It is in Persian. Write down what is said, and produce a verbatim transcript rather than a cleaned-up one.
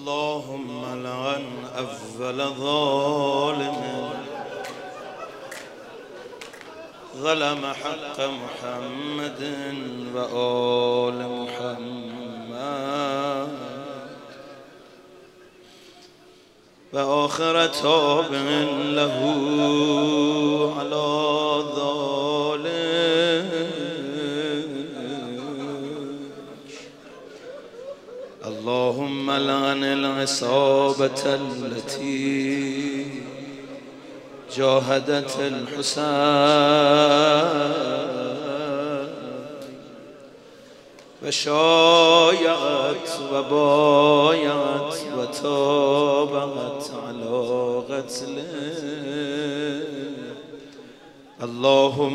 اللهم لعن أول ظالم ظلم حق محمد وآل محمد وآخر تاب له على ذلك. اللهم لعن العصابة التي جاهدت الحسين وشايعت وبايعت وتابعت على قتله. اللهم